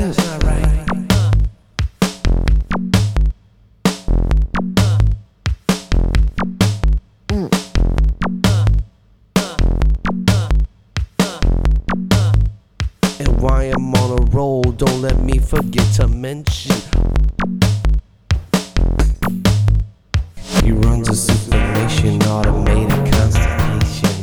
That's not right. And while I'm on a roll, don't let me forget to mention he runs a supernation automated constellation.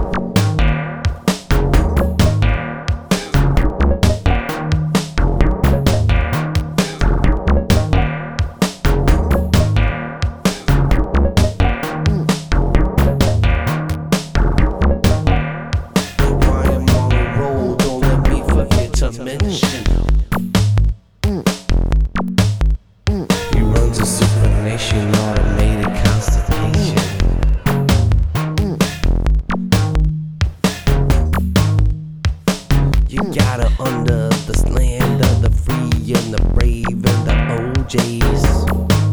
And while I'm on a roll, don't let me forget to mention he runs a supernation automated constellation. You gotta under the land of the free and the brave and the OJs.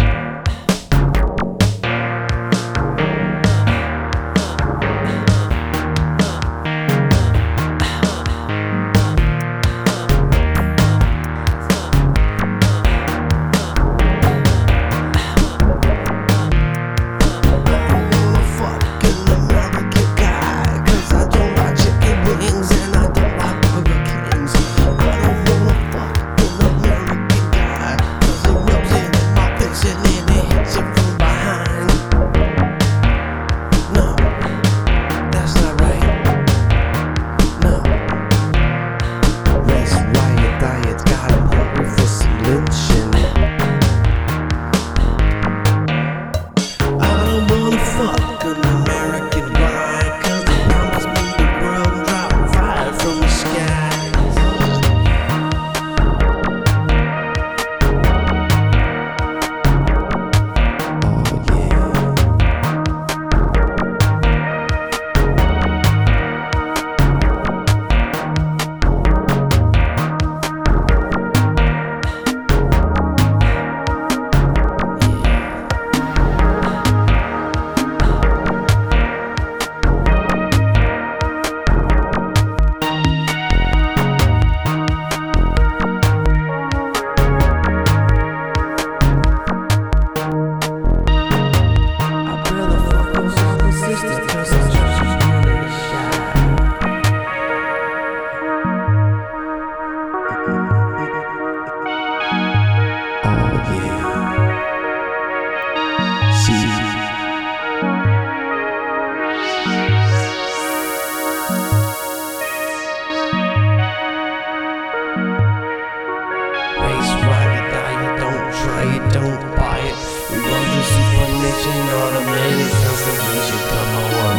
Don't buy it. We run the supernation automated constellation. Come on,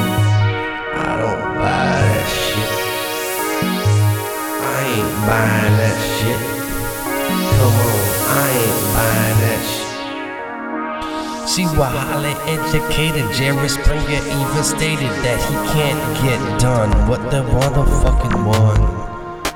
I don't buy that shit. I ain't buying that shit. Come on, I ain't buying that shit. See why highly educated Jerry Springer even stated that he can't get done what the motherfucking one.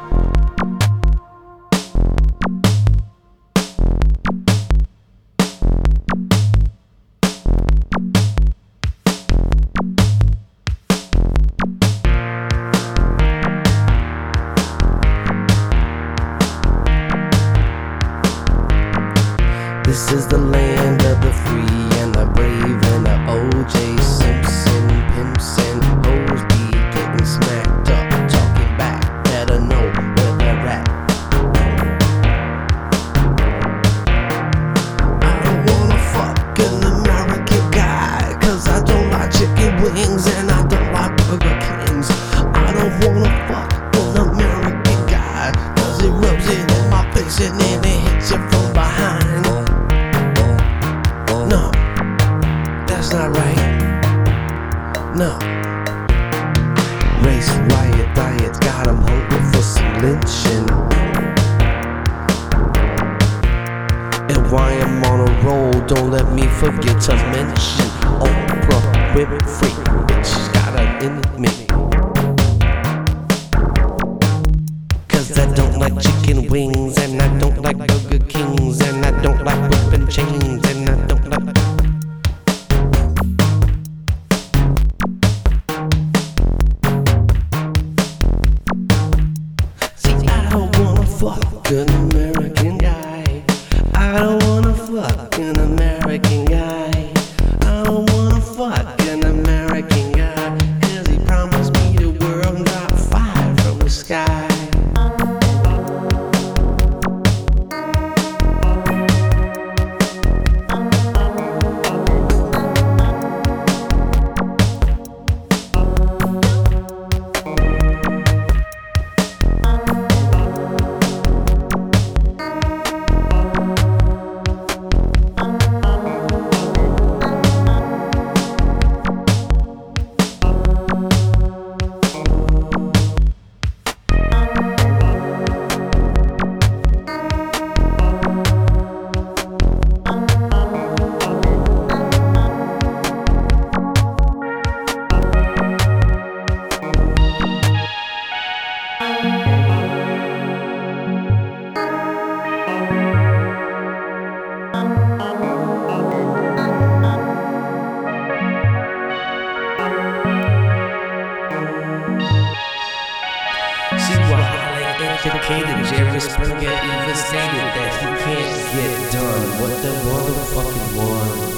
This is the land of the free and the brave and the OJ Simpson pimps and hoes be getting smacked up, talking back, better know where they're at. I don't wanna fuck an American guy, cause I don't like chicken wings and I don't like Burger Kings. I don't wanna fuck an American guy, cause it rubs it in my face and then it hits you from behind. No, that's not right. No. Race riot diets got them hungry for some lynching. And while I'm on a roll, don't let me forget to mention Oprah Winfrey, she's got an enemy. Cause I don't like chicken wings, and I don't like Burger Kings, and I don't like whipping chains, and I don't like See, I don't wanna fuck an American educated Jerry Springer even stated that he can't get done what the motherfucking want.